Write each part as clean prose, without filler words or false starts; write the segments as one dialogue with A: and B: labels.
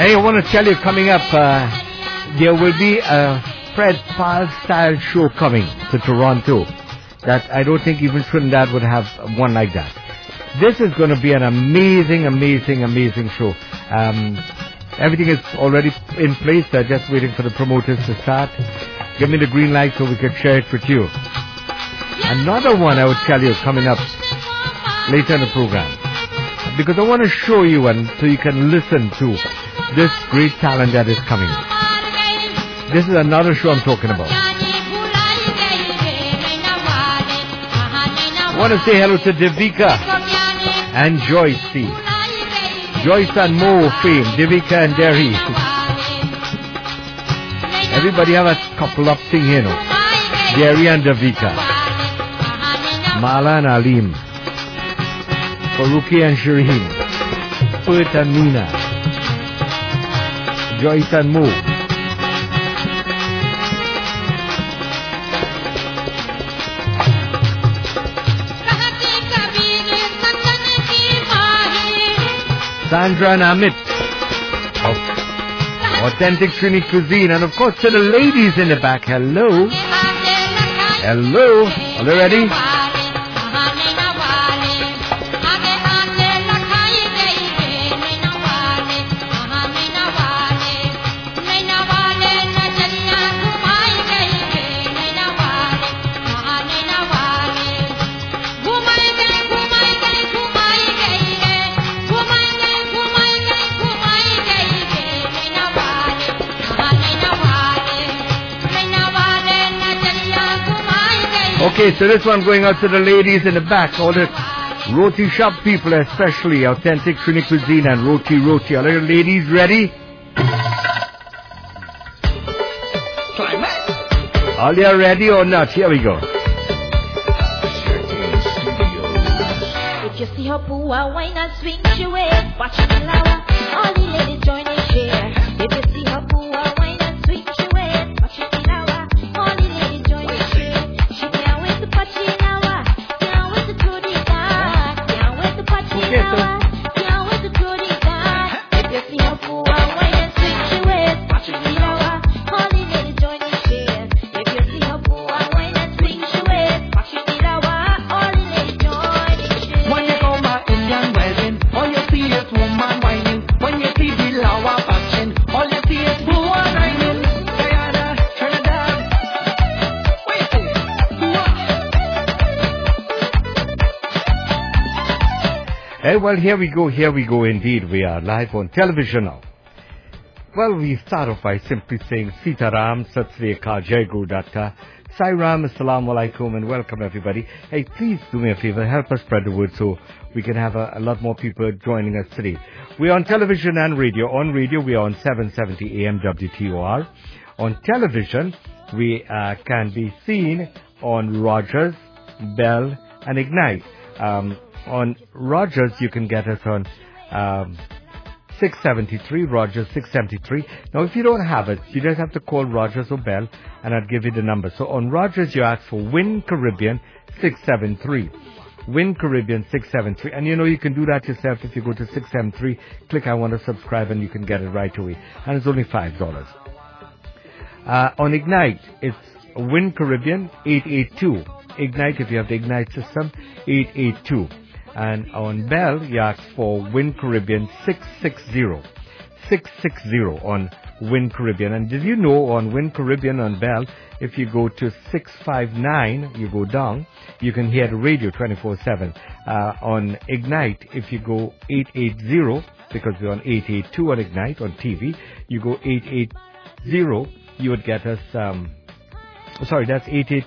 A: Hey, I want to tell you, coming up, there will be a Fred Pal style show coming to Toronto that I don't think even Trinidad would have one like that. This is going to be an amazing, amazing, amazing show. Everything is already in place. They're just waiting for the promoters to start. Give me the green light so we can share it with you. Another one I would tell you coming up later in the program, because I want to show you and so you can listen to this great talent that is coming. This is another show I'm talking about. I want to say hello to Devika and Joyce. Joyce and Mo fame, Devika and Derry. Everybody have a couple up thing here, no? Derry and Devika. Mala and Alim. Faruqi and Shireen. Pert and Nina. Joyce and Mo. Sandra and Amit of Authentic Trini Cuisine, and of course to the ladies in the back, hello. Hello. Are they ready? Okay, so this one going out to the ladies in the back, all the roti shop people, especially Authentic Trini Cuisine and Roti. Are the ladies ready? Are you ready or not? Here we go.
B: If you see her poo, why not swing she way? Watch the flower, all the ladies join and share. If you see her poo, why not swing she way? Watch the flower, all the ladies join and share. She can't wait to patch in hour, can't wait to throw the dart, can't wait to patch in hour, can't wait to throw the dart. If you see her poo, why not swing she way? Watch the flower, all the ladies join and share. If you see her poo, why not swing she way? Watch the flower, all the ladies join and share.
C: When you go back Indian wedding, all you see is woman whining. When you see the lawa fashion, all you see is woman whining. Guyana, Trinidad. Wait,
A: Hey, well, here we go indeed. We are live on television now. Well, we start off by simply saying Sitaram, Sat Sri Akal, Jai Guru Datta, Sairam, Assalamu Alaikum, and welcome everybody. Hey, please do me a favor, help us spread the word so we can have a lot more people joining us today. We're on television and radio. On radio, we are on 770 AM WTOR. On television, we can be seen on Rogers, Bell, and Ignite. On Rogers, you can get us on 673, Rogers 673. Now, if you don't have it, you just have to call Rogers or Bell, and I'll give you the number. So on Rogers, you ask for Win Caribbean 673. Win Caribbean 673. And you know, you can do that yourself if you go to 673, click I want to subscribe, and you can get it right away. And it's only $5. On Ignite, it's Win Caribbean 882. Ignite, if you have the Ignite system, 882. And on Bell, you ask for Win Caribbean 660. 660 on Win Caribbean. And did you know on Win Caribbean on Bell, if you go to 659, you go down, you can hear the radio 24/7. On Ignite, if you go 880, because we're on 882 on Ignite on TV, you go 880, you would get us, that's 88.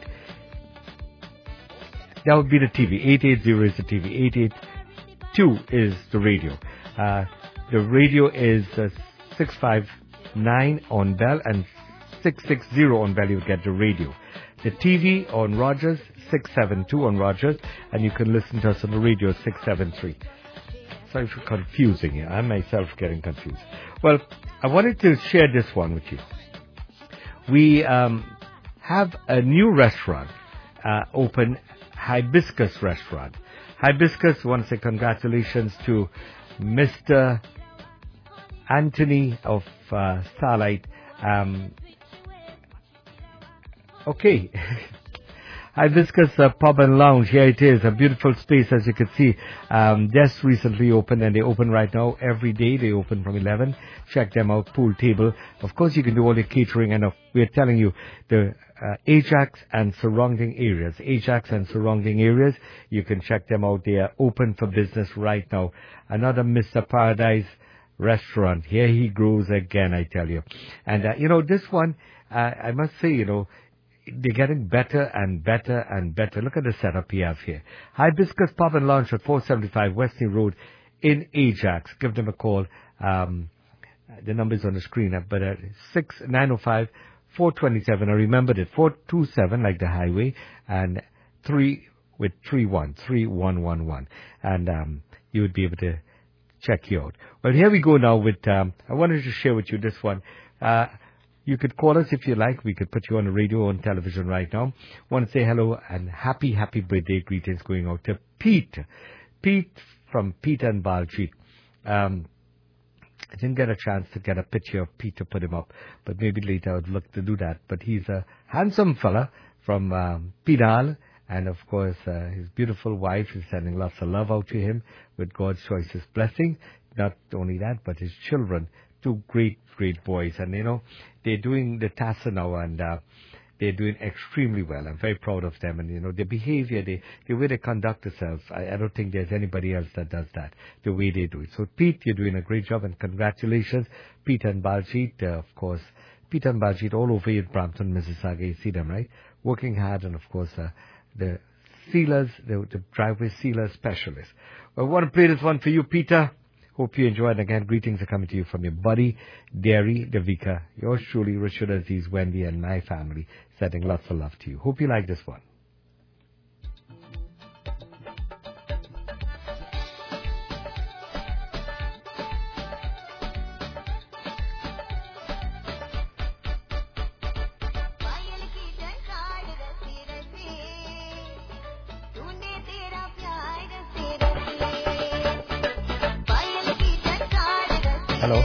A: That would be the TV. 880 is the TV. 882 is the radio. The radio is 659 on Bell and 660 on Bell. You get the radio. The TV on Rogers, 672 on Rogers, and you can listen to us on the radio 673. Sorry for confusing here. I'm myself getting confused. Well, I wanted to share this one with you. We have a new restaurant open. Hibiscus restaurant. Hibiscus, I want to say congratulations to Mr. Anthony of Starlight. Okay. Hibiscus Pub and Lounge. Here it is, a beautiful space as you can see. Just recently opened, and they open right now every day. They open from 11. Check them out. Pool table. Of course, you can do all the catering, and we're telling you the Ajax and surrounding areas. Ajax and surrounding areas. You can check them out. They are open for business right now. Another Mr. Paradise restaurant. Here he grows again, I tell you. And this one, I must say, they're getting better and better and better. Look at the setup we have here. Hibiscus Pub and Lounge at 475 Westney Road in Ajax. Give them a call. The number's on the screen, but 905 427. I remembered it. 427 like the highway, and 3 with 3111. And you would be able to check you out. Well, here we go now with, I wanted to share with you this one. You could call us if you like. We could put you on the radio, on television right now. Want to say hello and happy birthday greetings going out to Pete. Pete from Pete and Baljeet. I didn't get a chance to get a picture of Pete to put him up, but maybe later I would look to do that. But he's a handsome fella from Pinal, and of course his beautiful wife is sending lots of love out to him with God's choicest blessing. Not only that, but his children, 2 great boys, and they're doing the TASA now, and they're doing extremely well. I'm very proud of them, and their behavior, the way they conduct themselves. I don't think there's anybody else that does that the way they do it. So Pete, you're doing a great job, and congratulations, Pete and Baljeet. Of course, Pete and Baljeet all over in Brampton, Mississauga. You see them, right? Working hard, and of course the sealers, the driveway sealer specialist. Well, I want to play this one for you, Peter. Hope you enjoyed. Again, greetings are coming to you from your buddy, Derry Davika. Yours truly, Rashid Aziz, Wendy, and my family, sending lots of love to you. Hope you like this one. Hello.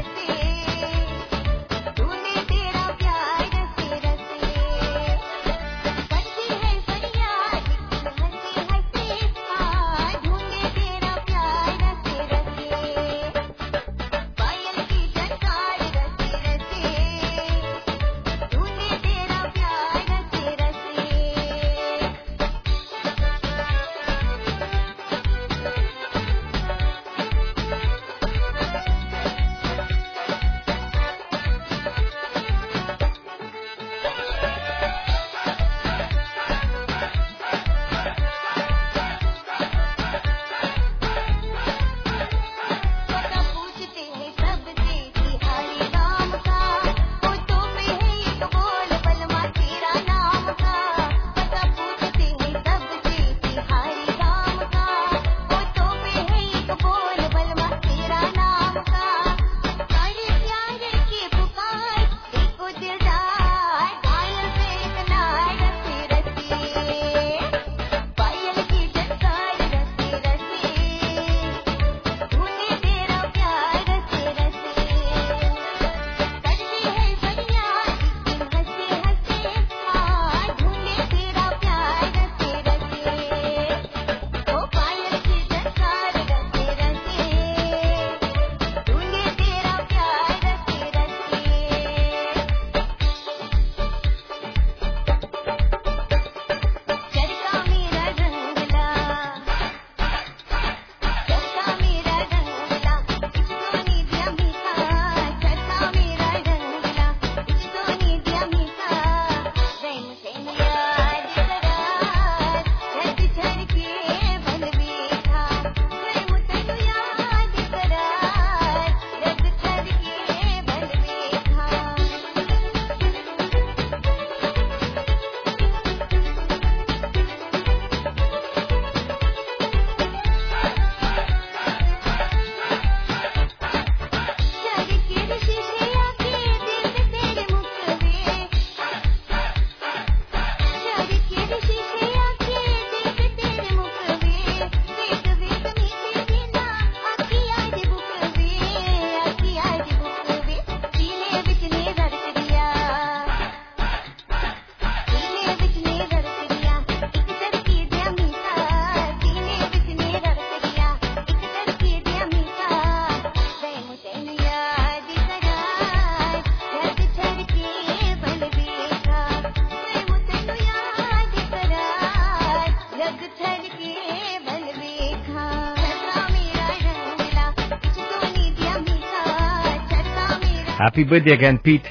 A: Happy birthday again, Pete.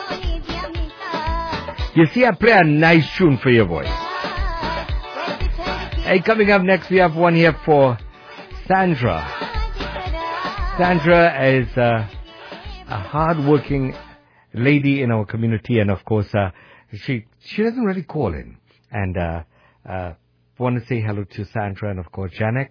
A: You see, I play a nice tune for your voice. Hey, coming up next, we have one here for Sandra. Sandra is a hard-working lady in our community, and of course, she doesn't really call in. And want to say hello to Sandra and of course Janex.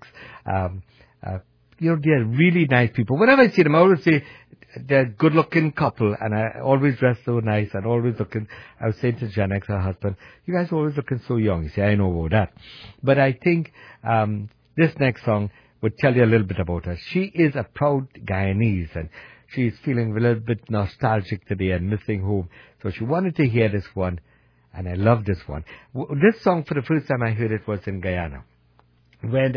A: They're really nice people. Whenever I see them, I always say they're a good-looking couple, and I always dress so nice and always looking. I was saying to Janex, her husband, "You guys are always looking so young." You say, "I know about that," but I think this next song would tell you a little bit about her. She is a proud Guyanese, and she's feeling a little bit nostalgic today and missing home. So she wanted to hear this one, and I love this one. This song, for the first time I heard it, was in Guyana. When,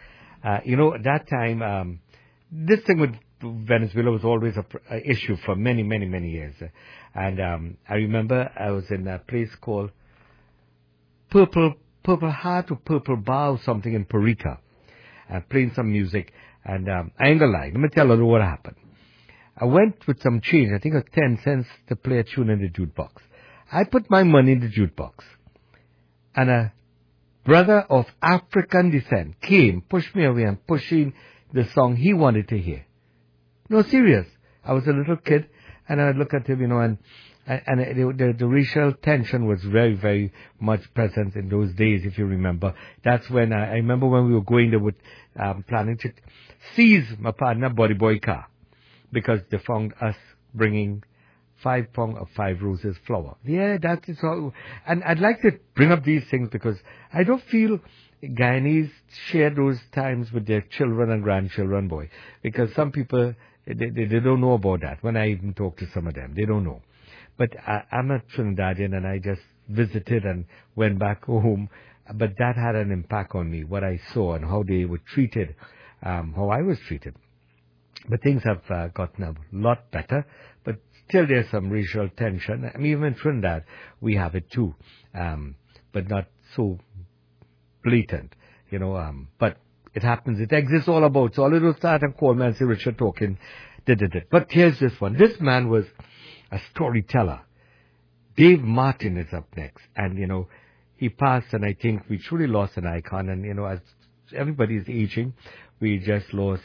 A: at that time, this thing with Venezuela was always a issue for many, many, many years. And I remember I was in a place called Purple Heart or Purple Bar or something in Perica, playing some music. And I ain't gonna lie, let me tell you what happened. I went with some change, I think it was 10 cents to play a tune in the jukebox. I put my money in the jukebox, and a brother of African descent came, pushed me away, and pushing the song he wanted to hear. No, serious. I was a little kid, and I look at him, and the racial tension was very, very much present in those days, if you remember. That's when I remember when we were going, they were planning to seize my partner Body Boy car, because they found us bringing 5 pounds of 5 roses flower. Yeah, that is all. And I'd like to bring up these things because I don't feel Guyanese share those times with their children and grandchildren, boy. Because some people, they don't know about that. When I even talk to some of them, they don't know. But I'm a Trinidadian, and I just visited and went back home. But that had an impact on me, what I saw and how they were treated, how I was treated. But things have gotten a lot better. But still there's some racial tension. I mean, even in Trinidad, we have it too. But not so blatant, but it happens. It exists all about. So a little start and call me and say, Richard talking, did. But here's this one. This man was a storyteller. Dave Martin is up next. And, he passed, and I think we truly lost an icon. And, as everybody is aging, we just lost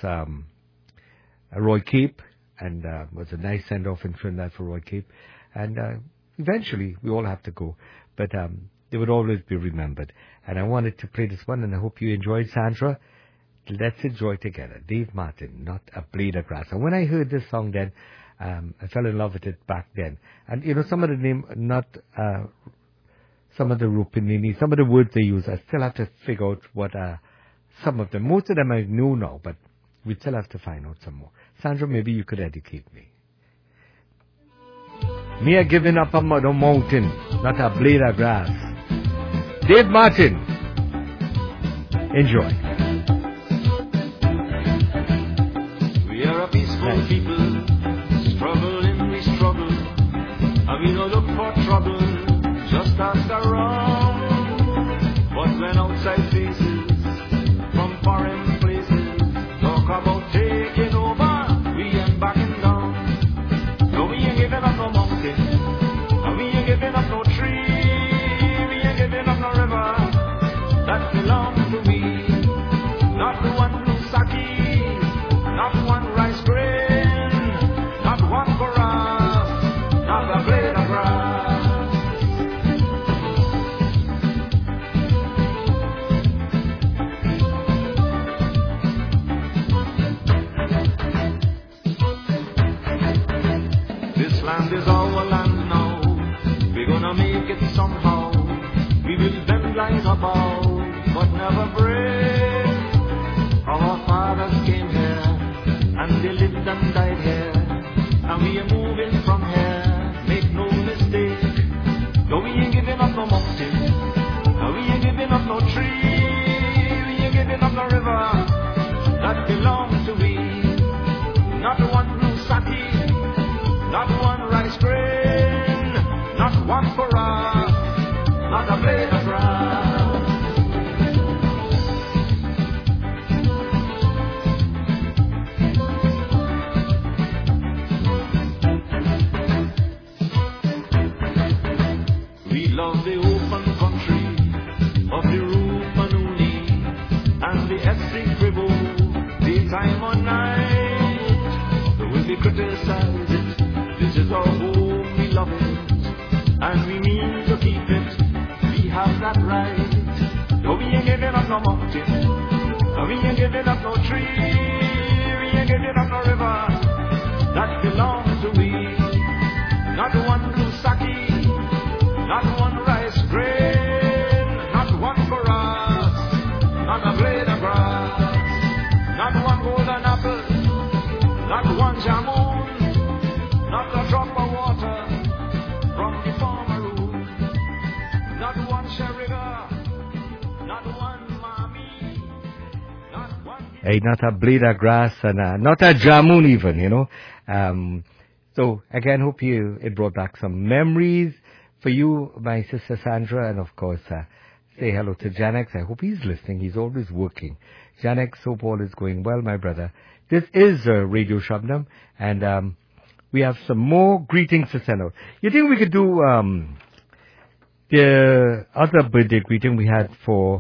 A: Roy Cape, and was a nice send-off in Trinidad for Roy Cape. And eventually, we all have to go. But they would always be remembered. And I wanted to play this one, and I hope you enjoyed, Sandra. Let's enjoy together. Dave Martin, Not a Blade of Grass. And when I heard this song then, I fell in love with it back then. And, some of the name, some of the Rupinini, some of the words they use, I still have to figure out what some of them. Most of them I know now, but we still have to find out some more. Sandra, maybe you could educate me. Me a giving up a mountain, not a blade of grass. Dave Martin. Enjoy.
D: We are a peaceful people, struggling, we struggle, and we don't look for trouble, just ask around. But when outside faces, from foreign places, talk about taking over, we ain't backing down. No, we ain't giving up no mountain, and we ain't giving up no tree, we ain't giving up no river, that belongs to me. Not one blue sake, not one rice grain, not one grass, not a blade of grass. This land is our land now, we're gonna make it somehow. We will bend like a bow, but never break. Our fathers came here, and they lived and died here, and we are moving from here, make no mistake. No, we ain't giving up no mountain, no, we ain't giving up no tree, we ain't giving up no river, that belongs to we. Not one blue sake, not one rice grain, not one forage, not a blade of grass. love it, and we mean to keep it. We have that right. No, we ain't giving up no mountain. No, we ain't giving up no tree. We ain't giving up no river that belongs to we. Not one lusaki, not one rice grain, not one grass, not a blade of grass, not one golden apple, not one jamun, not a drop of water from the former room, not one sherriga, not one mami, not one...
A: Hey, not a blade of grass and not a jamun even, you know. So again, hope it brought back some memories for you, my sister Sandra, and of course, say hello to Janex. I hope he's listening. He's always working. Janex, hope all is going well, my brother. This is Radio Shabnam, and we have some more greetings to send out. You think we could do the other birthday greeting we had for,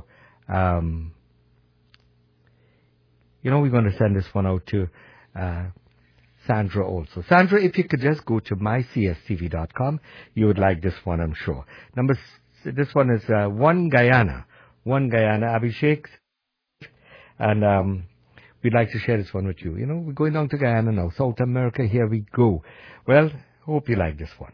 A: we're going to send this one out to Sandra also. Sandra, if you could just go to mycstv.com, you would like this one, I'm sure. This one is One Guyana, Abhishek, and we'd like to share this one with you. You know, we're going down to Guyana now, South America, here we go. Well, hope you like this one.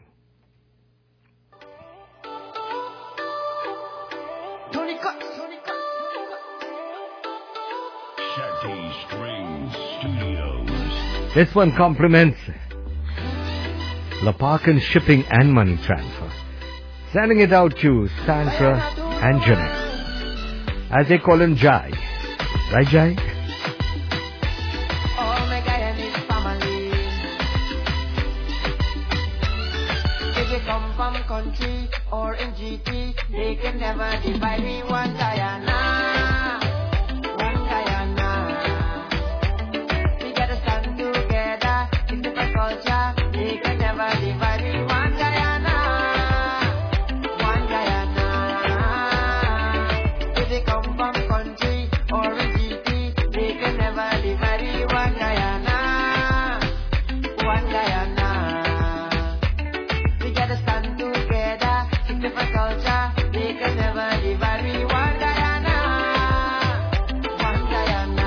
E: Shakti Strings Studios.
A: This one compliments Laparkan Shipping and Money Transfer. Sending it out to Sandra and Janet, as they call him Jai. Right, Jai?
C: All my Guyanese family. If you come from country or in GT, they can never divide me. One Guyana. One Guyana. We gotta stand together in different culture. They can never divide me. One Guyana. One Guyana. If you come from country or in GT, they can never divide me. One Guyana. One Guyana. We gotta stand together in different culture. They can never divide me. One Guyana. One Guyana.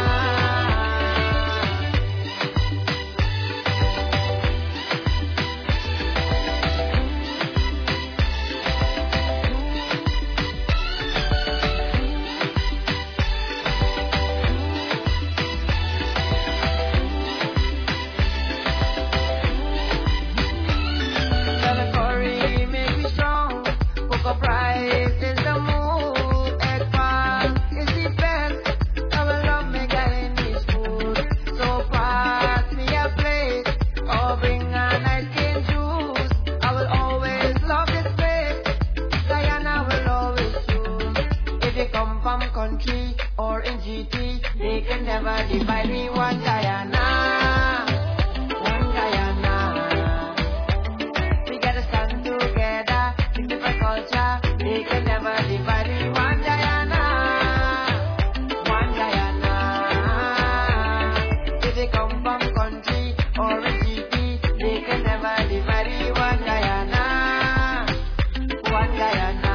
C: Curry make me strong. Cocoa price is the mood. Egg pan is the best. I will love me Guyanese food. So pass me a plate or bring an ice cream juice. I will always love this place. Guyana will always choose. If you come from country or in GT, they can never divide me. One Guyana. One Guyana. We gotta stand together in different culture. They can never divide me. One Guyana. One Guyana. If they come from country or a GT, they can never divide me. One Guyana. One Guyana.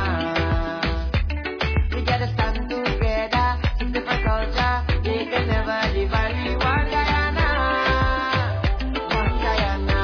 C: We gotta stand together in different culture. They can never divide me. One Guyana. One Guyana.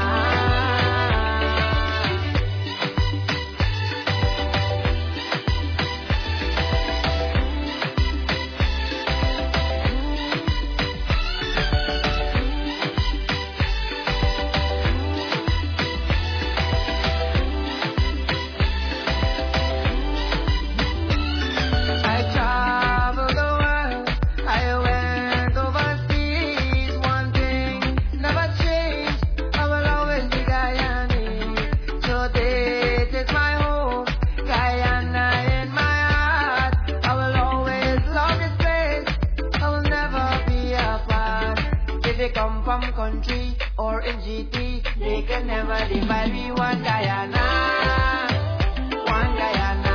C: I traveled the world, I went overseas. One thing never changed, I will always be Guyanese. So this is my home, Guyana in my heart. I will always love this place, I will never be apart. If they come from country or in GT, they can never divide me. One Guyana. One Guyana.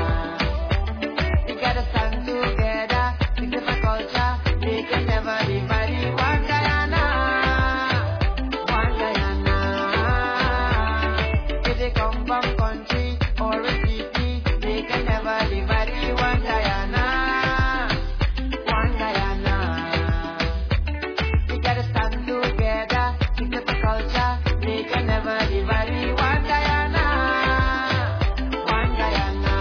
C: We gotta stand together in different culture. They can never divide me. One Guyana. One Guyana. come from country or a city, they can never divide the one Guyana. One Guyana. We gotta stand together, keep up the culture, they can never divide the one Guyana. One Guyana.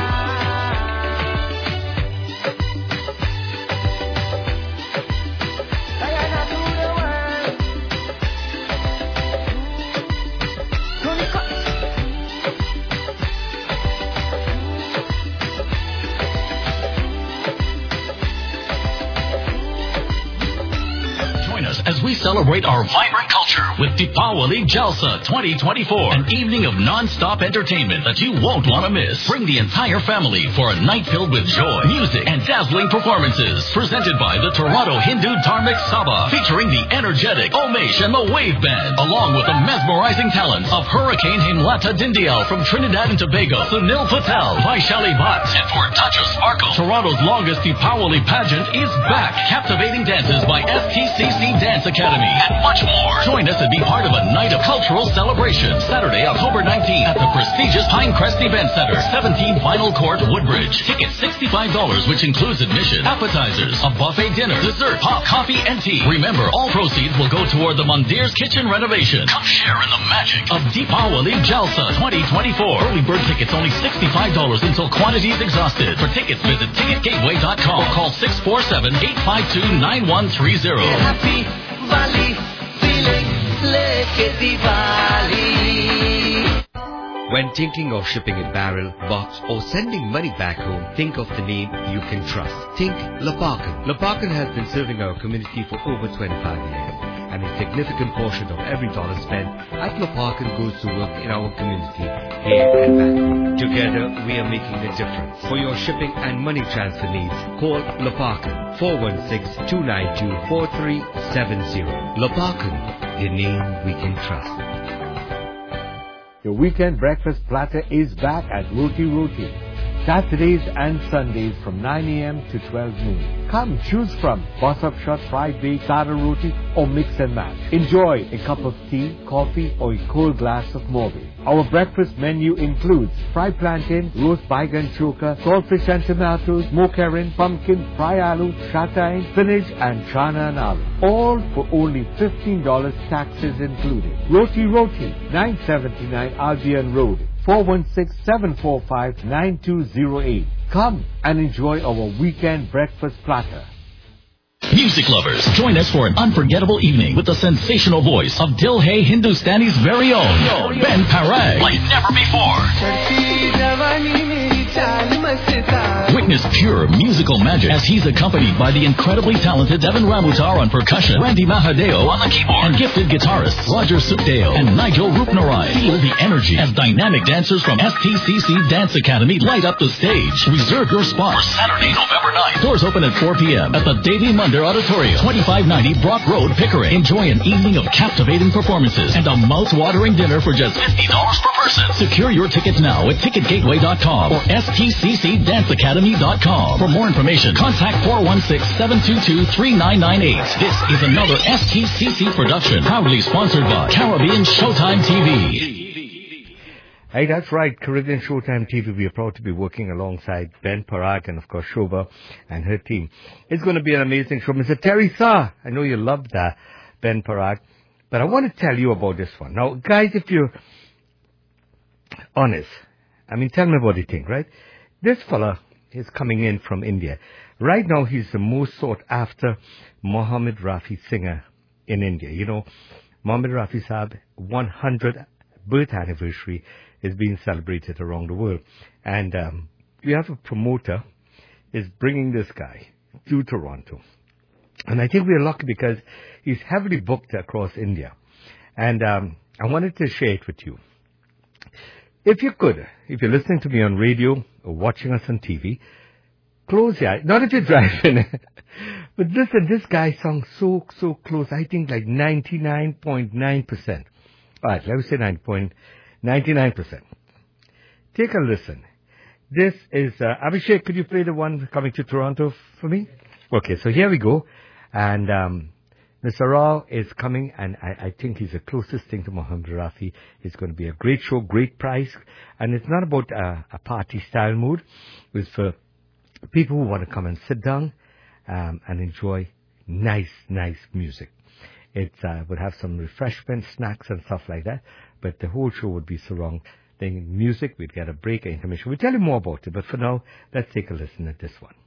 C: Guyana to the world. Tony Cox.
F: Join us as we celebrate our vibrant culture with Deepawali Jalsa 2024, an evening of non-stop entertainment that you won't want to miss. Bring the entire family for a night filled with joy, music, and dazzling performances. Presented by the Toronto Hindu Dharmic Sabha, featuring the energetic Omesh and the Wave Band, along with the mesmerizing talents of Hurricane Himlata Dindial from Trinidad and Tobago, Sunil Patel, Vaishali Bhatt, and for a touch of sparkle, Toronto's longest Deepawali pageant is back. Captivating dances by STCC Dance Academy, and much more. Join us and be part of a night of cultural celebration. Saturday, October 19th at the prestigious Pinecrest Event Center, 17 Vinyl Court, Woodbridge. Tickets $65, which includes admission, appetizers, a buffet dinner, dessert, hot coffee, and tea. Remember, all proceeds will go toward the Mandir's kitchen renovation. Come share in the magic of Deepawali Jalsa 2024. Early bird tickets only $65 until quantities exhausted. For tickets, visit ticketgateway.com or call 647-852-9130.
C: Happy Valley feeling like Diwali.
G: When thinking of shipping a barrel, box, or sending money back home, think of the name you can trust. Think Laparkan. Laparkan has been serving our community for over 25 years, and a significant portion of every dollar spent at Laparkan goes to work in our community, here and back. Together, we are making a difference. For your shipping and money transfer needs, call Laparkan 416-292-4370. Laparkan, the name we can trust.
A: Your weekend breakfast platter is back at Roti Roti. Saturdays and Sundays from 9 a.m. to 12 noon. Come choose from boss-up shot, fried baked, sada roti, or mix and match. Enjoy a cup of tea, coffee, or a cold glass of Morbi. Our breakfast menu includes fried plantain, roast baigan choka, saltfish and tomatoes, mokaran, pumpkin, fry aloo, shatain, spinach, and chana and aloo. All for only $15, taxes included. Roti Roti, 979 Albion Road. 416-745-9208. Come and enjoy our weekend breakfast platter.
F: Music lovers, join us for an unforgettable evening with the sensational voice of Dilhay Hindustani's very own, Ben Parag, like never before. Witness pure musical magic as he's accompanied by the incredibly talented Devin Ramutar on percussion, Randy Mahadeo on the keyboard, and gifted guitarists Roger Sukdeo and Nigel Rupnarai. Feel the energy as dynamic dancers from STCC Dance Academy light up the stage. Reserve your spot for Saturday, November 9th. Doors open at 4 p.m. at the Davy Munder Auditorium, 2590 Brock Road, Pickering. Enjoy an evening of captivating performances and a mouth-watering dinner for just $50 per person. Secure your tickets now at ticketgateway.com or stccdanceacademy.com. For more information, contact 416-722-3998. This is another STCC production, proudly sponsored by Caribbean Showtime TV.
A: Hey, that's right. Caribbean Showtime TV. We are proud to be working alongside Ben Parag and, of course, Shobha and her team. It's going to be an amazing show. Mr. Terry Saar, I know you loved that, Ben Parag, but I want to tell you about this one. Now, guys, if you're honest, I mean, tell me what you think, right? This fella is coming in from India. Right now, he's the most sought-after Mohammed Rafi singer in India. You know, Mohammed Rafi Saab, 100th birth anniversary is being celebrated around the world. And we have a promoter is bringing this guy to Toronto. And I think we're lucky because he's heavily booked across India. And I wanted to share it with you. If you could, if you're listening to me on radio or watching us on TV, close your eyes. Not if you're driving. But listen, this guy sounds so close. I think like 99.9%. All right, let me say 99%. Take a listen. This is, Abhishek, could you play the one coming to Toronto for me? Okay, so here we go. And Mr. Rao is coming, and I think he's the closest thing to Mohammed Rafi. It's going to be a great show, great price, and it's not about a party-style mood. It's for people who want to come and sit down and enjoy nice music. It would have some refreshments, snacks, and stuff like that, but the whole show would be surrounding music. We'd get a break, and intermission. We'll tell you more about it, but for now, let's take a listen at this one.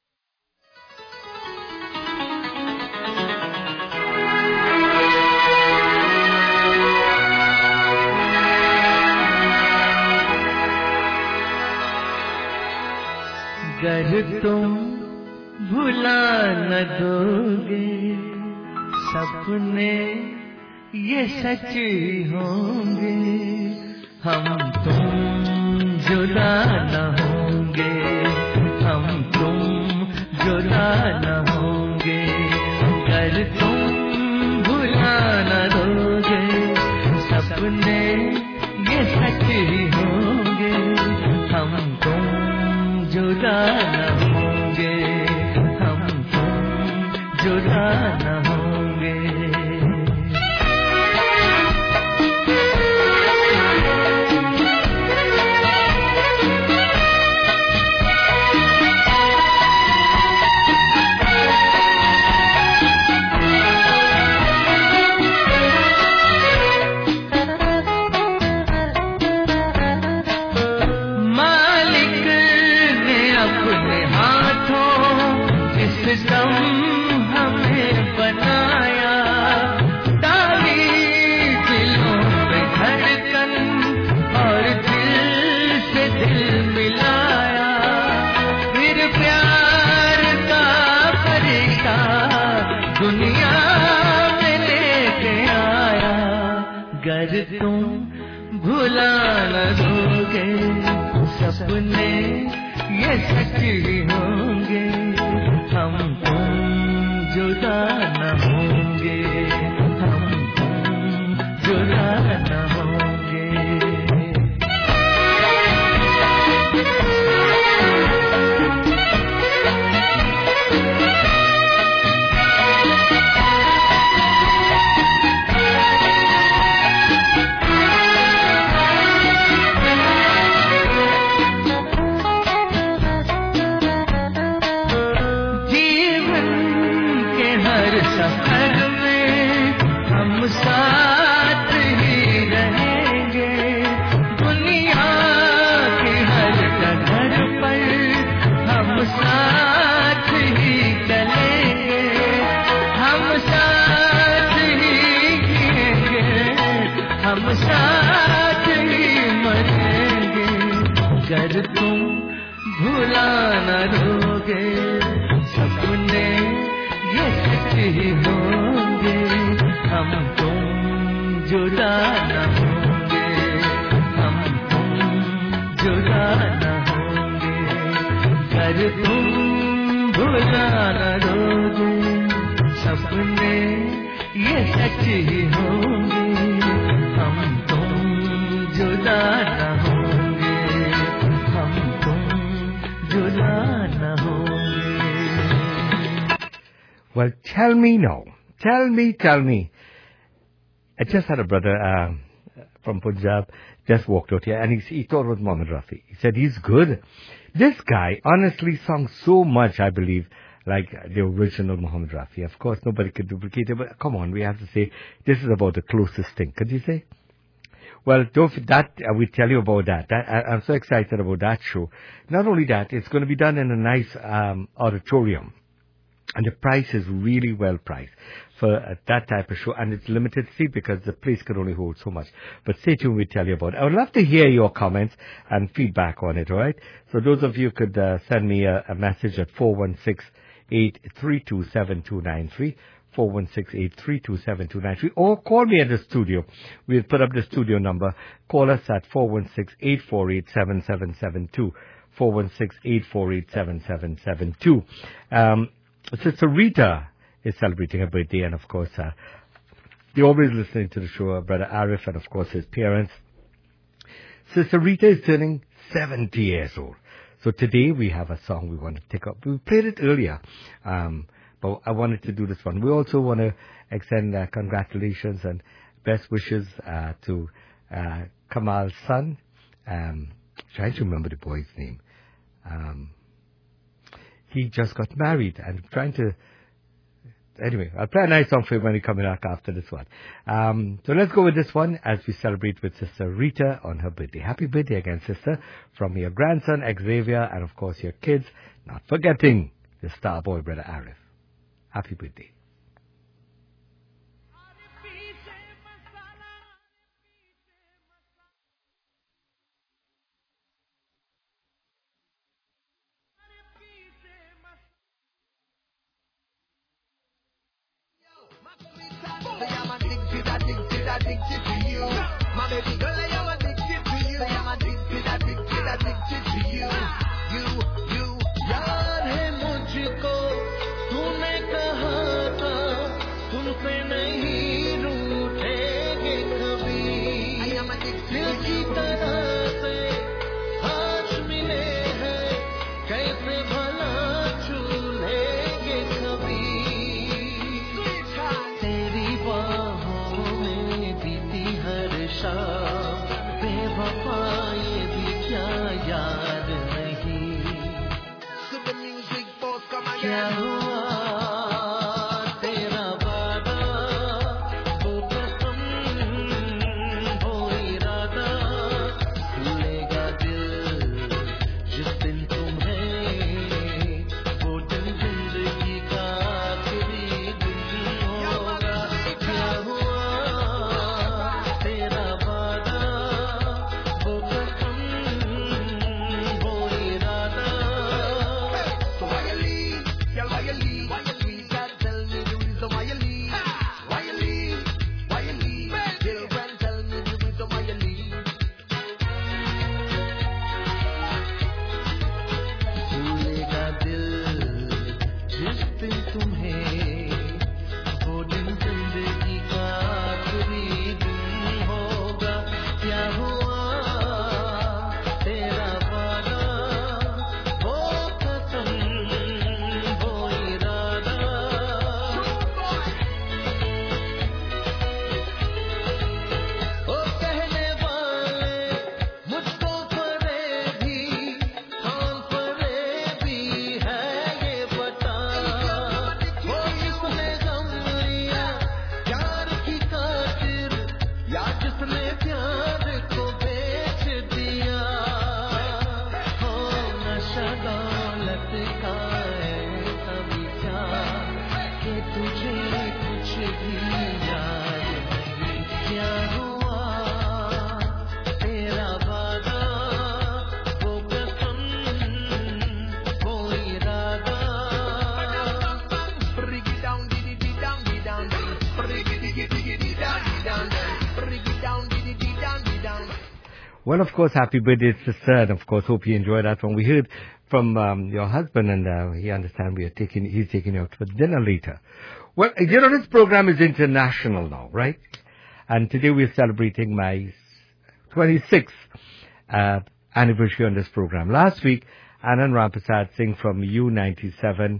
H: गर तुम भुला न दोगे सपने ये सच होंगे हम तुम जुदा न होंगे हम तुम जुदा न होंगे गर तुम भुला न दोगे सपने ये सच होंगे हम तुम जुदा न होंगे हम तुम जुदा न होंगे तुम भुला न दोगे सपने ये सच होंगे हम तुम जुदा न होंगे हम तुम जुदा न होंगे साथ ही रहेंगे दुनिया के हर डगर पर हम साथ ही चलेंगे हम साथ ही जिएंगे हम साथ ही मरेंगे गर तुम भुला न दोगे सपने ये सच ही होंगे हम तुम जुदा न होंगे हम तुम जुदा न होंगे गर तुम भुला न दोगे सपने ये सच ही होंगे हम तुम जुदा न होंगे हम तुम जुदा न होंगे
A: Well, tell me now. Tell me. I just had a brother from Punjab just walked out here, and he thought it was Mohammed Rafi. He said he's good. This guy honestly sung so much, I believe, like the original Mohammed Rafi. Of course, nobody could duplicate it, but come on, we have to say this is about the closest thing. Could you say? Well, we tell you about that. I'm so excited about that show. Not only that, it's going to be done in a nice auditorium. And the price is really well priced for that type of show. And it's limited seat because the place could only hold so much. But stay tuned, we'll tell you about it. I would love to hear your comments and feedback on it, all right? So those of you could send me a message at 416-832-7293. 416-832-7293, or call me at the studio. We'll put up the studio number. Call us at 416-848-7772. 416-848-7772. Sister Rita is celebrating her birthday, and of course, you're always listening to the show, Brother Arif, and of course his parents. Sister Rita is turning 70 years old. So today we have a song we want to take up. We played it earlier, but I wanted to do this one. We also want to extend congratulations and best wishes to Kamal's son. Trying to remember the boy's name. He just got married, and trying to. Anyway, I'll play a nice song for you when you come back after this one. So let's go with this one as we celebrate with Sister Rita on her birthday. Happy birthday again, sister, from your grandson, Xavier, and of course your kids, not forgetting the star boy, Brother Arif. Happy birthday.
C: Addicted to you, my baby girl, I am addicted to you. I am addicted to you. You, याद है मुझको, तूने कहा था, तुमसे नहीं रूठेंगे कभी. I am addicted की तरह से आज मिले हैं, कैसे भला छूलेंगे कभी. तेरी बाहों में बीती हर शाम, बेवफा ये भी क्या याद नहीं. क्या हुआ तेरा वादा, वो कसम, वो इरादा, भूलेगा दिल जिस दिन तुम्हें, वो दिन जिंदगी का आखिरी दिन होगा. क्या हुआ तेरा वादा, वो कसम, वो इरादा. So why you leave? Girl, why you leave? Why you leave? God, tell me the reason why you leave. Why you leave? Why you leave? Children, tell me the reason why you leave. भूलेगा दिल जिस दिन तुम्हें, वो दिन जिंदगी का आखिरी दिन होगा. क्या हुआ तेरा वादा, वो कसम, वो इरादा. ओ कहने वाले मुझको फरेबी, कौन फरेबी है ये बता. वो जिसने गम लिया प्यार की खातिर, या जिसने प्यार को बेच दिया. हो नशा दौलत का ऐसा भी क्या, कि तुझे कुछ भी याद नहीं. क्या हुआ तेरा वादा, वो कसम, वो इरादा. Break it down, diddy down, down. Break it, diggy down, break it down, diddy down.
A: Well, of course, happy birthday, sister, and of course, hope you enjoyed that one. We heard from your husband, and he understands he's taking you out for dinner later. Well, you know, this program is international now, right? And today we're celebrating my 26th anniversary on this program. Last week, Anand Rampasad Singh from U97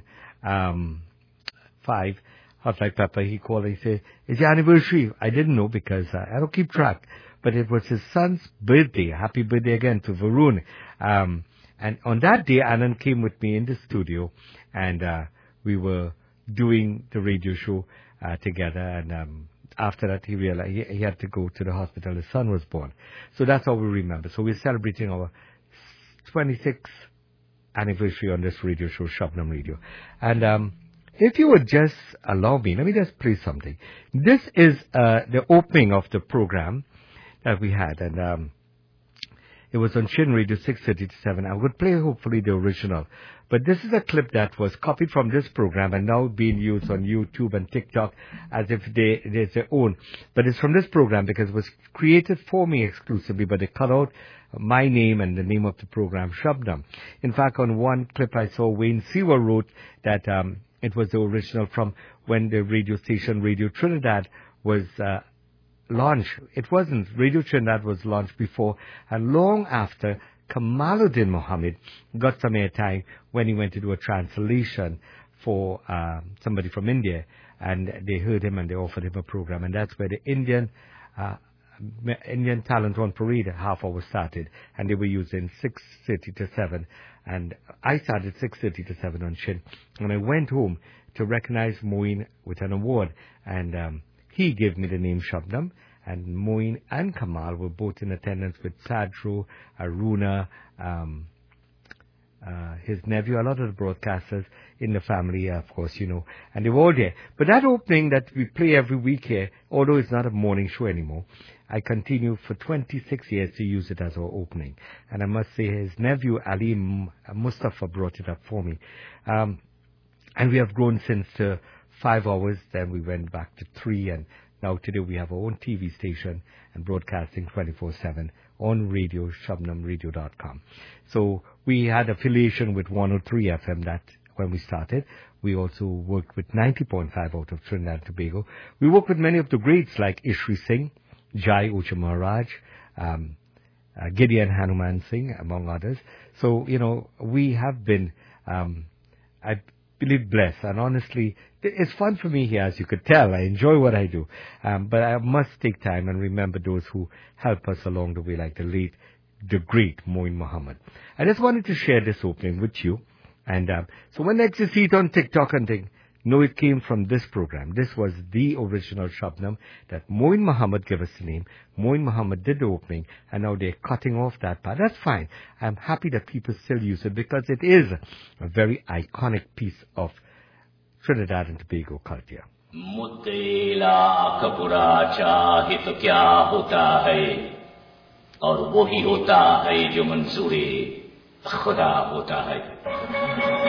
A: 5, Hot Like Pepper, he called and he said, "It's your anniversary." I didn't know because I don't keep track. But it was his son's birthday. Happy birthday again to Varun. And on that day, Anand came with me in the studio, and we were doing the radio show together. And after that, he realized he had to go to the hospital. His son was born. So that's how we remember. So we're celebrating our 26th anniversary on this radio show, Shabnam Radio. And if you would just allow me, let me just play something. This is the opening of the program that we had, and it was on Shin Radio 6:30 to 7. I would play hopefully the original, but this is a clip that was copied from this program and now being used on YouTube and TikTok as if it's their own. But it's from this program because it was created for me exclusively, but they cut out my name and the name of the program, Shabnam. In fact, on one clip I saw Wayne Seaver wrote that it was the original from when the radio station Radio Trinidad was launched. It wasn't. Radio Trinidad was launched before and long after Kamaluddin Mohammed got some airtime when he went to do a translation for somebody from India, and they heard him and they offered him a program, and that's where the Indian Talent on Parade half hour started, and they were using 6:30 to 7, and I started 6:30 to 7 on Shin, and I went home to recognize Moeen with an award, and he gave me the name Shabnam, and Moeen and Kamal were both in attendance with Sadro, Aruna, his nephew, a lot of the broadcasters in the family, of course, you know, and they were all there. But that opening that we play every week here, although it's not a morning show anymore, I continue for 26 years to use it as our opening. And I must say his nephew, Ali Mustafa, brought it up for me. And we have grown since 5 hours, then we went back to 3, and now today we have our own TV station and broadcasting 24/7 on radio, shabnamradio.com. So we had affiliation with 103 FM that when we started. We also worked with 90.5 out of Trinidad and Tobago. We worked with many of the greats like Ishri Singh, Jai Ucha Maharaj, Gideon Hanuman Singh, among others. So, you know, we have been, I believe, blessed. And honestly, it's fun for me here, as you could tell. I enjoy what I do. But I must take time and remember those who help us along the way, like the great Moeen Muhammad. I just wanted to share this opening with you. And so when next you see it on TikTok and think, no, it came from this program. This was the original Shabnam that Moeen Muhammad gave us the name. Moeen Muhammad did the opening, and now they're cutting off that part. That's fine. I'm happy that people still use it because it is a very iconic piece of Trinidad and Tobago culture.
I: मुद्देला कपूरा चाहे तो क्या होता है और वो ही होता है जो मंजूरे खुदा होता है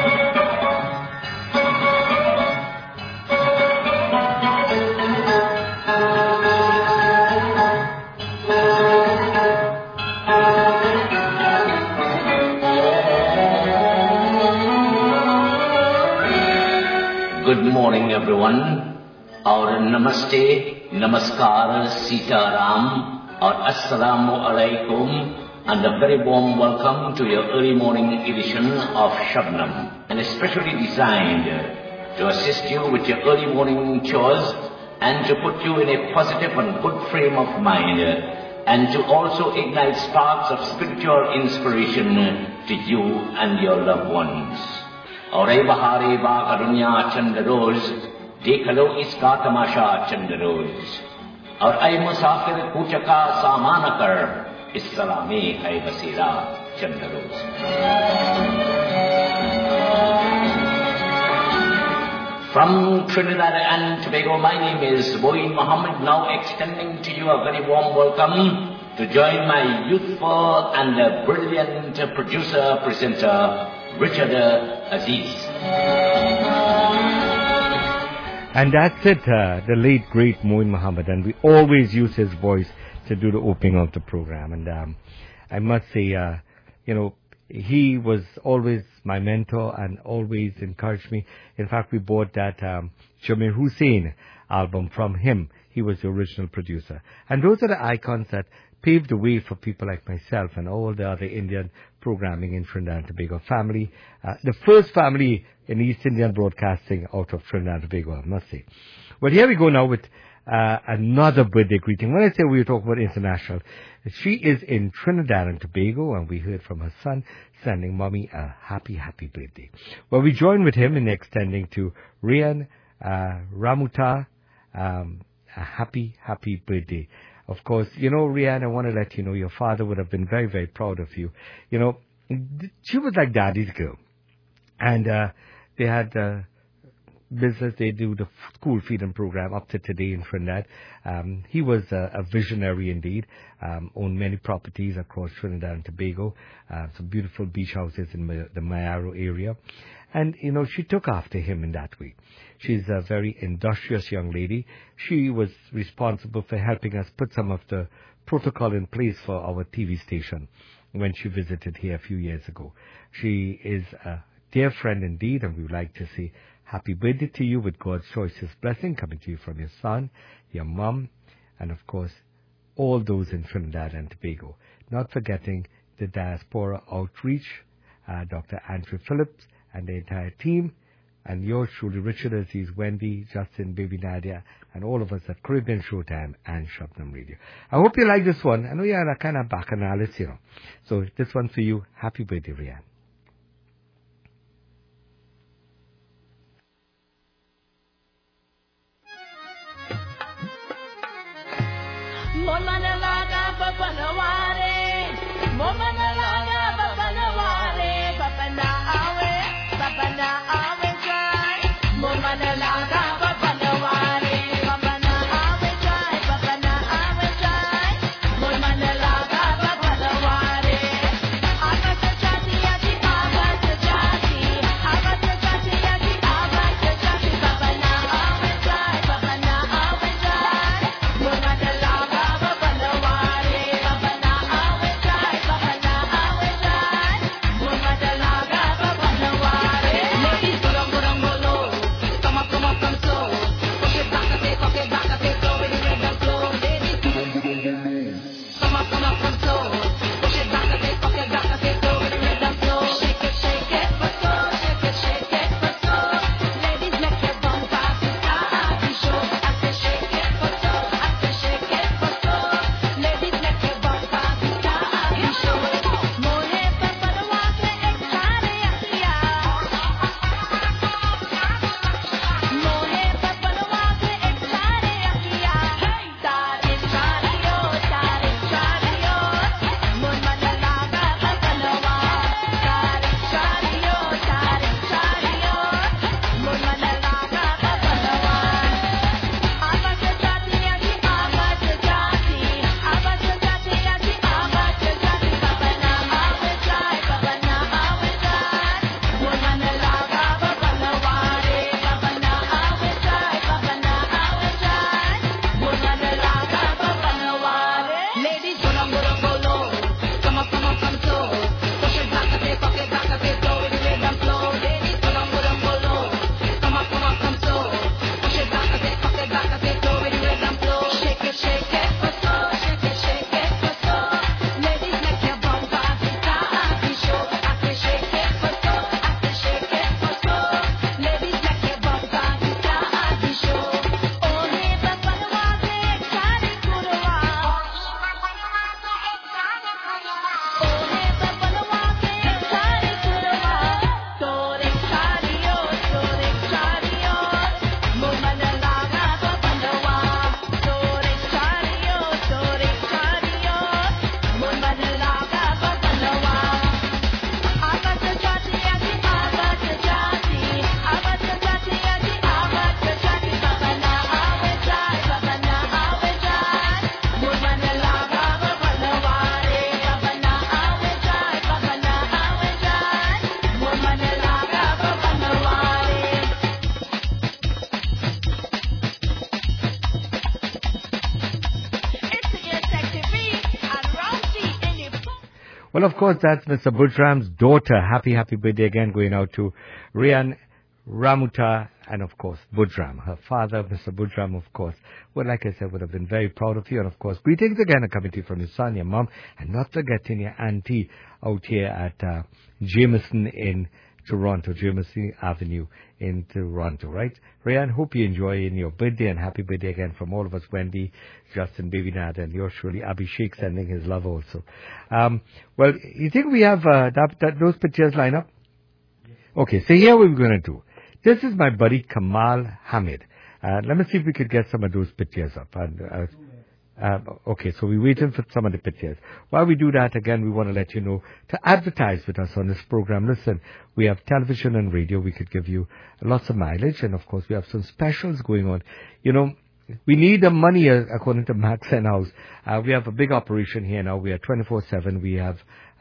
I: Good morning, everyone. Our Namaste, Namaskar, Sita Ram, or Assalamu Alaikum, and a very warm welcome to your early morning edition of Shabnam, and especially designed to assist you with your early morning chores and to put you in a positive and good frame of mind, and to also ignite sparks of spiritual inspiration to you and your loved ones. और ए बहारे बाग दुनिया चंद रोज देख लो इसका तमाशा चंद रोज और ए मुसाफिर कूच का सामान कर इस सलामी है बसेरा चंद रोज From Trinidad and Tobago, my name is Moeen Muhammad, now extending to you a very warm welcome to join my youthful and brilliant producer, presenter, Richard Aziz.
A: And that's it, the late great Moeen Muhammad, and we always use his voice to do the opening of the program. And I must say, you know, he was always my mentor and always encouraged me. In fact, we bought that Jamir Hussain album from him. He was the original producer. And those are the icons that paved the way for people like myself and all the other Indian programming in Trinidad and Tobago family. The first family in East Indian broadcasting out of Trinidad and Tobago, I must say. Well, here we go now with another birthday greeting. When I say we were talking about international, she is in Trinidad and Tobago, and we heard from her son sending mommy a happy, happy birthday. Well, we join with him in extending to Rian Ramuta a happy, happy birthday. Of course, you know, Rian, I want to let you know your father would have been very, very proud of you. You know, she was like daddy's girl. And they had business. They do the school feeding program up to today in Trinidad. He was a visionary indeed, owned many properties across Trinidad and Tobago, some beautiful beach houses in the Mayaro area. And, you know, she took after him in that way. She's a very industrious young lady. She was responsible for helping us put some of the protocol in place for our TV station when she visited here a few years ago. She is a dear friend indeed, and we would like to say happy birthday to you with God's choicest blessing coming to you from your son, your mom, and of course, all those in Trinidad and Tobago. Not forgetting the Diaspora Outreach, Dr. Andrew Phillips, and the entire team. and yours truly, Richard Aziz, Wendy, Justin, Baby Nadia, and all of us at Caribbean Showtime and Shabnam Radio. I hope you like this one. I know you're a kind of bacchanalist, you know. So this one for you. Happy birthday, Rian. Well, of course, that's Mr. Bujram's daughter. Happy birthday again going out to Rian Ramuta and, of course, Bujram. Her father, Mr. Bujram, of course, well, like I said, would have been very proud of you. And, of course, greetings again are coming to you from your son, your mom, and not forgetting your auntie out here at Jameson in Toronto, Jameson Avenue in Toronto, right? Rian, hope you enjoy your birthday and happy birthday again from all of us, Wendy, Justin, Baby Nad, and yours truly, Abhishek, sending his love also. Well, you think we have those pictures line up? Okay, so here what we're going to do. This is my buddy Kamal Hamid. Let me see if we could get some of those pictures up. And, okay, so we're waiting for some of the pictures. While we do that, again, we want to let you know to advertise with us on this program. Listen, we have television and radio. We could give you lots of mileage. And, of course, we have some specials going on. You know, we need the money, according to Max and House. We have a big operation here now. We are 24/7. We have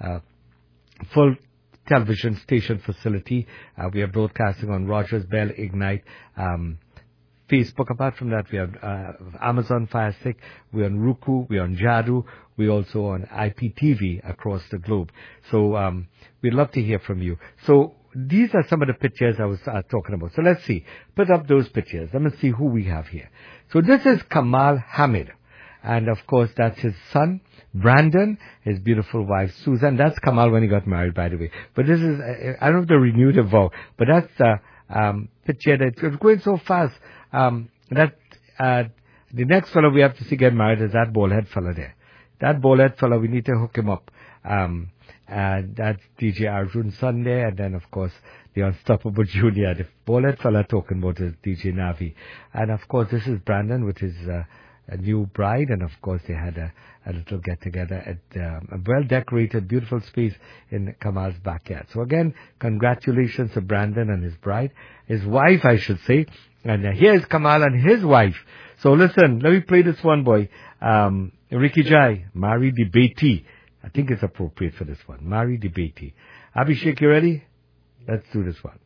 A: full television station facility. We are broadcasting on Rogers, Bell, Ignite, Facebook. Apart from that, we have Amazon Fire Stick. We're on Roku. We're on Jadu. We're also on IPTV across the globe. So we'd love to hear from you. So these are some of the pictures I was talking about. So let's see. Put up those pictures. Let me see who we have here. So this is Kamal Hamid. And, of course, that's his son, Brandon, his beautiful wife, Susan. That's Kamal when he got married, by the way. But this is, I don't know if they renewed the vow, but that's But yet it's going so fast. The next fellow we have to see get married is that ballhead fellow there. That ballhead fellow, we need to hook him up. That's DJ Arjun Sunday, and then of course the Unstoppable Junior. The ballhead fella talking about is DJ Navi. And of course this is Brandon with his a new bride, and of course they had a little get together at a well decorated, beautiful space in Kamal's backyard. So again, congratulations to Brandon and his bride, his wife I should say. And here's Kamal and his wife. So listen, let me play this one, boy. Ricky Jai, Mari Di Beti. I think it's appropriate for this one. Mari Di Beti. Abhishek, you ready? Let's do this one.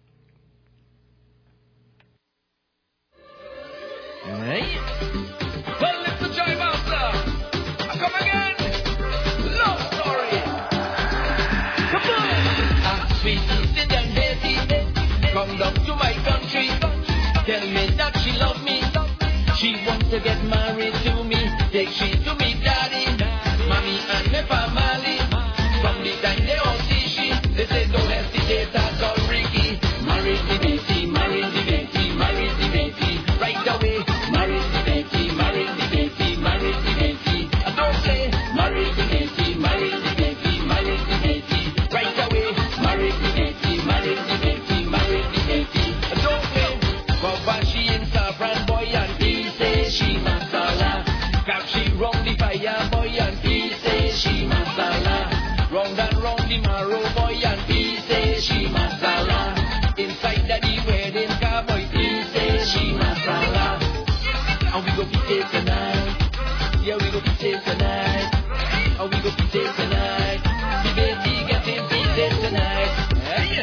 J: Hey. Well, it's the Joy Master. I come again. Love story. Come on. I'm sweet Indian Haiti. Come down to my country. Tell me that she love me. She wants to get married to me. Take she to me daddy, mommy and me family. From the time they all see she, they say don't hesitate, I call Ricky. Marry the Betty, marry the Betty, marry the Betty. Right away, marry the Betty, marry the Betty, marry the Betty. I don't say marry the Betty, marry the Betty, marry the Betty. Right away, marry the Betty, marry the Betty, marry the Betty. I don't say, but she in Sabran boy and he say she masala. Cause she wrong the fire boy and he say she masala. Round and round the marrow boy and he say she masala. Inside the wedding car boy he say she masala. And we go be safe tonight. Yeah, we go be safe tonight. And we go be safe tonight. The baby getting be safe tonight. Hey.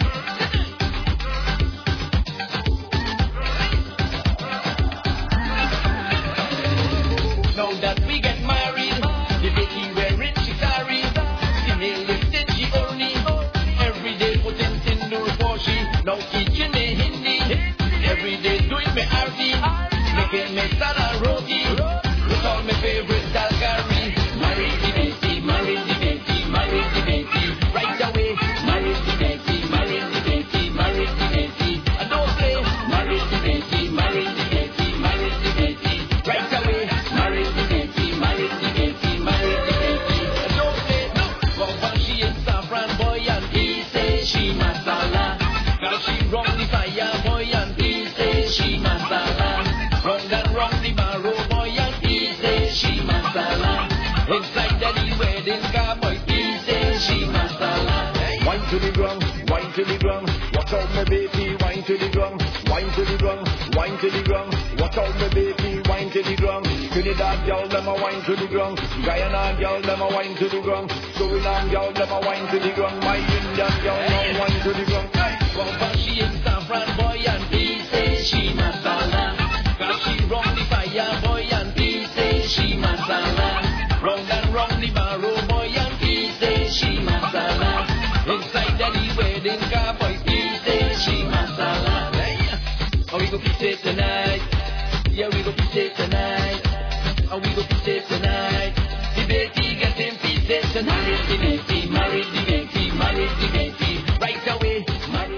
J: Now that we get married, the baby wearing she saree. The male lifted she only. Every day putting sindoor for she. Now teaching me Hindi. Every day doing me arty. Making me sada roti. With all my favorite Dalgari. Marry the baby, marry the baby, marry the baby. Right away, marry the baby, marry the baby, marry the baby. I don't say marry the baby, marry the baby, marry the baby. Right away, marry the baby, marry the baby, marry the baby. I don't say no. But she is saffron boy and he say she masala. Cause she run the fire boy and he say she masala. Round and round the barrow boy and he say she masala. Inside the wedding car boy he say she masala. Wine to the ground, wine to the ground. Watch out my baby, wine to the ground. Wine to the ground, wine to the ground. Watch out my baby, wine to the ground. Trinidad girl, them a wine to the ground. Guyana girl, them a wine to the ground. Suriname girl, them a wine to the ground. My Indian girl, now wine to the ground. Well, she is saffron boy and he say she masala. Cause she run the fire boy and he say she masala. Round and round the barrow boy and he say she masala. Inside the wedding car boy he say she masala. Oh, we go be safe tonight. Yeah, we go be safe tonight. Oh, we go be safe tonight. The baby getting pieces tonight. Marry the baby, marry the baby, marry the baby. Right away, marry.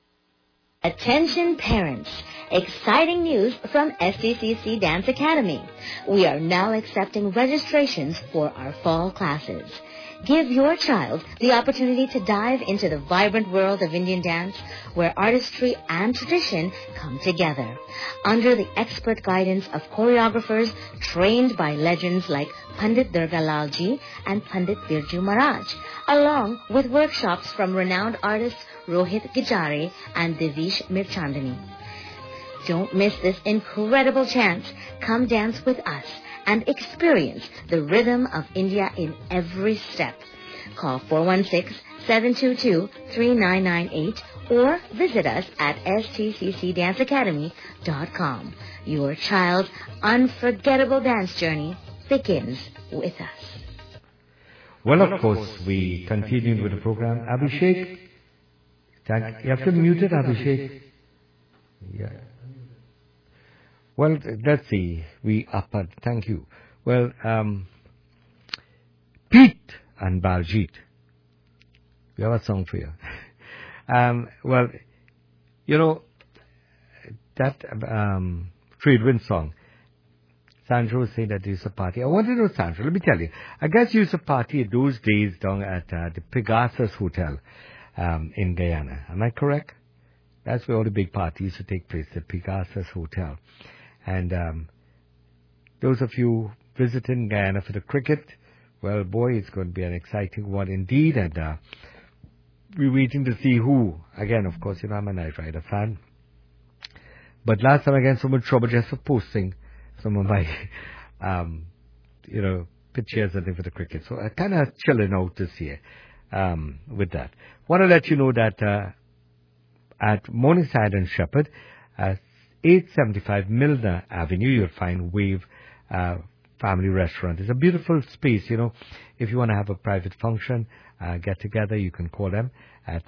K: Attention parents. Exciting news from STCC Dance Academy. We are now accepting registrations for our fall classes. Give your child the opportunity to dive into the vibrant world of Indian dance where artistry and tradition come together. Under the expert guidance of choreographers trained by legends like Pandit Durgalal Ji and Pandit Birju Maharaj, along with workshops from renowned artists Rohit Gijare and Devish Mirchandani. Don't miss this incredible chance. Come dance with us and experience the rhythm of India in every step. Call 416-722-3998 or visit us at stccdanceacademy.com. Your child's unforgettable dance journey begins with us.
A: Well, of course, we continued with the program. Abhishek, you have to mute it, Abhishek. Yeah. Well, let's see. Thank you. Well, Pete and Baljit. We have a song for you. Well, you know, that Trade Wind song. Sandra was saying that there used a party. I want to know, Sandra, let me tell you. I guess you used a party at those days down at the Pegasus Hotel in Guyana. Am I correct? That's where all the big parties used to take place, the Pegasus Hotel. And those of you visiting Guyana for the cricket, well, boy, it's going to be an exciting one indeed. And we're waiting to see who. Again, of course, you know, I'm a Knight Rider fan. But last time I got in so much trouble just for posting some of my, pictures and things for the cricket. So I kind of chilling out this year with that. Want to let you know that at Morningside and Shepherd, 875 Milner Avenue, you'll find Wave Family Restaurant. It's a beautiful space, you know. If you want to have a private function, get together, you can call them at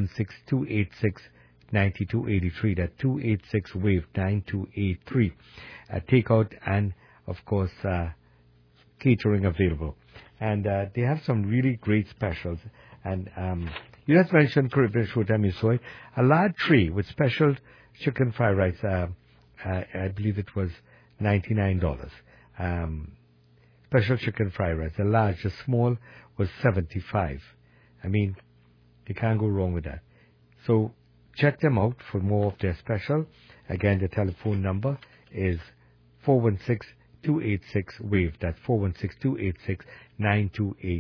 A: 416-286-9283. That's 286-WAVE-9283. Takeout and, of course, catering available. And they have some really great specials. And you just mentioned Caribbean Showtime, you saw it. A large tray with special chicken fried rice. I believe it was $99. Special chicken fried rice. The large, the small was $75. I mean, you can't go wrong with that. So check them out for more of their special. Again, the telephone number is 416-286-WAVE. That's 416-286-9283.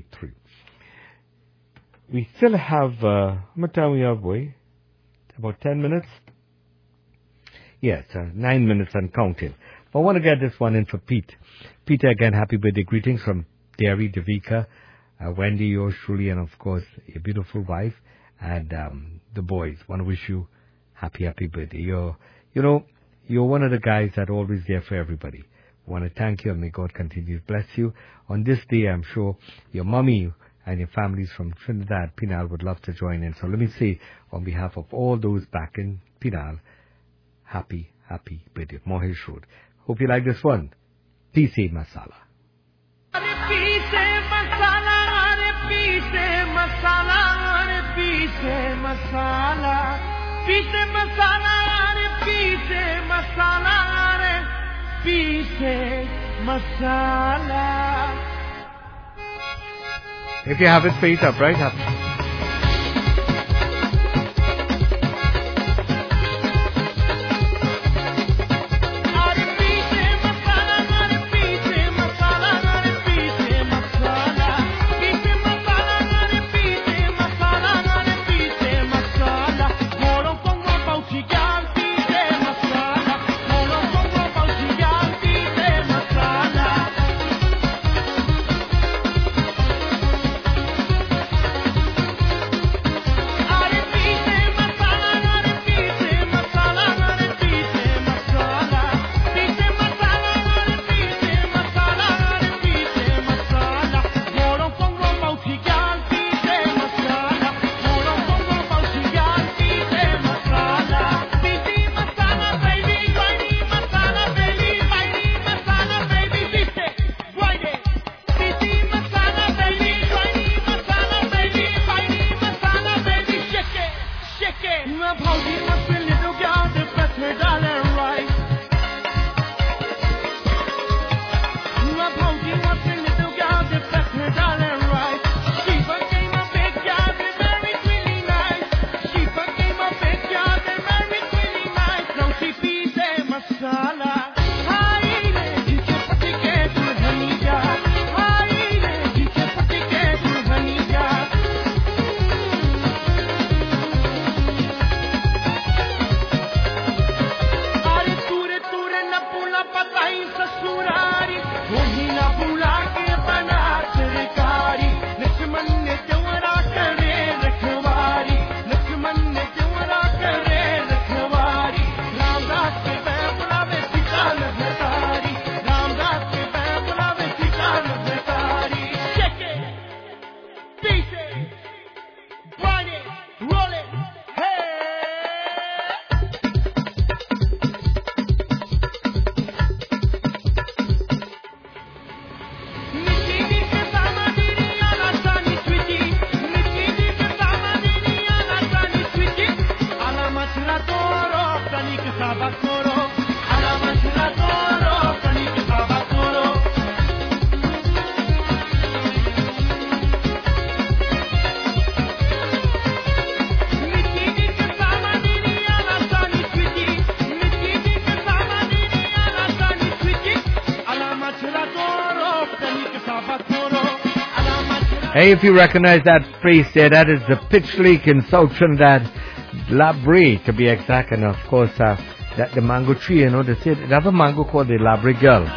A: We still have, how much time we have, boy? About 10 minutes? Yes, 9 minutes and counting. I want to get this one in for Pete. Peter, again, happy birthday greetings from Derry, Davika, Wendy, yours truly, and of course, your beautiful wife, and the boys. Want to wish you happy birthday. You're one of the guys that are always there for everybody. Want to thank you, and may God continue to bless you. On this day, I'm sure your mommy and your families from Trinidad, Pinal, would love to join in. So let me say, on behalf of all those back in Pinal, happy birthday. Mohesh Road. Hope you like this one. Pise Masala. If you have it, face up, right? Hey, if you recognize that place there, that is the Pitch Lake in South Trinidad, Labre to be exact, and of course, that the mango tree, you know, they have a mango called the Labre Girl.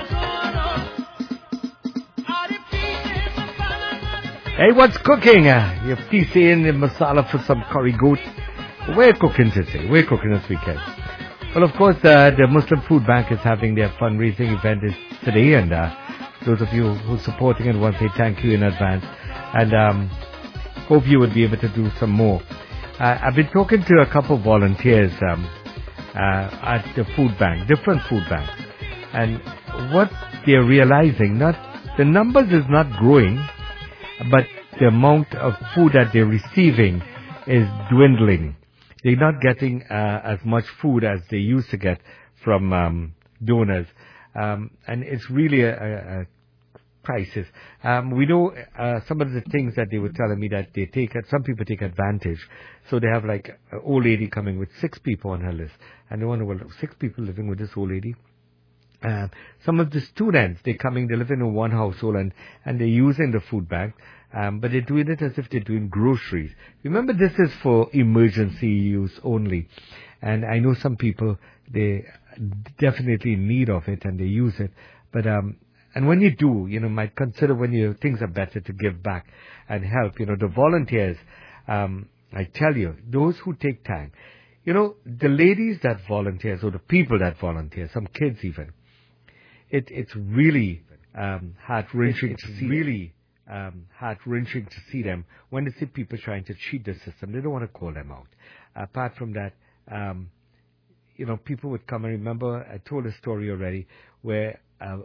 A: Hey, what's cooking? You're piecing the masala for some curry goat. We're cooking today. We're cooking this weekend. Well, of course, the Muslim Food Bank is having their fundraising event today, and those of you who are supporting it, want to say thank you in advance, and hope you will be able to do some more. I've been talking to a couple of volunteers at the food bank, different food banks, and what they're realizing, the numbers is not growing, but the amount of food that they're receiving is dwindling. They're not getting as much food as they used to get from donors, and it's really a crisis. We know some of the things that they were telling me that some people take advantage. So they have like an old lady coming with 6 people on her list, and they wonder, well, 6 people living with this old lady. Some of the students, they're living in one household and they're using the food bank, but they're doing it as if they're doing groceries. Remember, this is for emergency use only. And I know some people, they definitely in need of it and they use it. But, and when you do, might consider when things are better to give back and help. The volunteers, I tell you, those who take time, the ladies that volunteer, or the people that volunteer, some kids even, it's really heart-wrenching to see. Heart-wrenching to see them when they see people trying to cheat the system. They don't want to call them out. Apart from that, people would come and remember. I told a story already where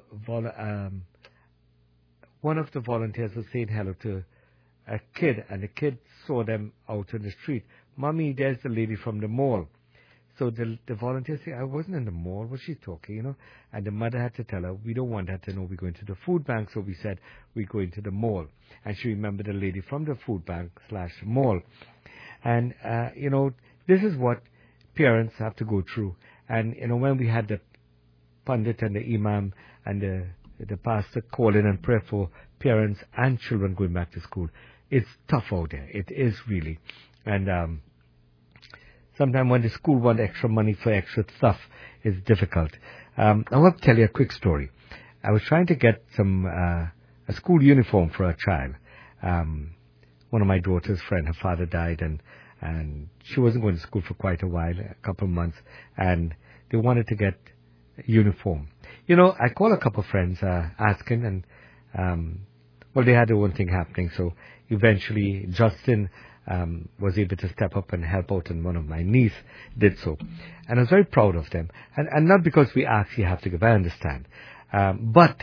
A: one of the volunteers was saying hello to a kid, and the kid saw them out on the street. Mommy, there's the lady from the mall. So the volunteer said, I wasn't in the mall. What's she talking, And the mother had to tell her, we don't want her to know we're going to the food bank. So we said, we're going to the mall. And she remembered the lady from the food bank / mall. And, this is what parents have to go through. And, when we had the pundit and the imam and the pastor call in and pray for parents and children going back to school, it's tough out there. It is really. And, sometimes when the school want extra money for extra stuff, it's difficult. I want to tell you a quick story. I was trying to get a school uniform for a child. One of my daughter's friend, her father died, and she wasn't going to school for quite a while, a couple of months, and they wanted to get a uniform. I called a couple of friends asking, and they had their own thing happening. So eventually, Justin was able to step up and help out, and one of my niece did so. And I was very proud of them. And not because we actually have to give, I understand. But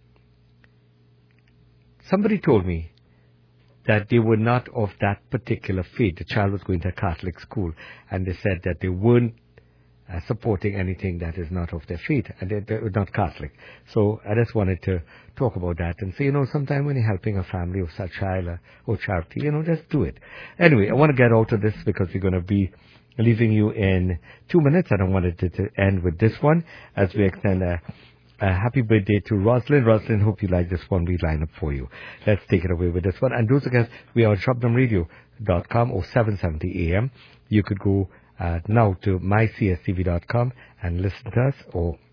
A: somebody told me that they were not of that particular faith. The child was going to a Catholic school, and they said that they weren't supporting anything that is not of their faith, and they're not Catholic. So I just wanted to talk about that and say, sometime when you're helping a family or such child or charity, just do it. Anyway, I want to get out of this because we're going to be leaving you in 2 minutes, and I wanted to end with this one as we extend a happy birthday to Roslyn. Roslyn, hope you like this one we line up for you. Let's take it away with this one. And don't forget, we are on shopdumradio.com or 770 AM. You could go now to mycstv.com and listen to us, or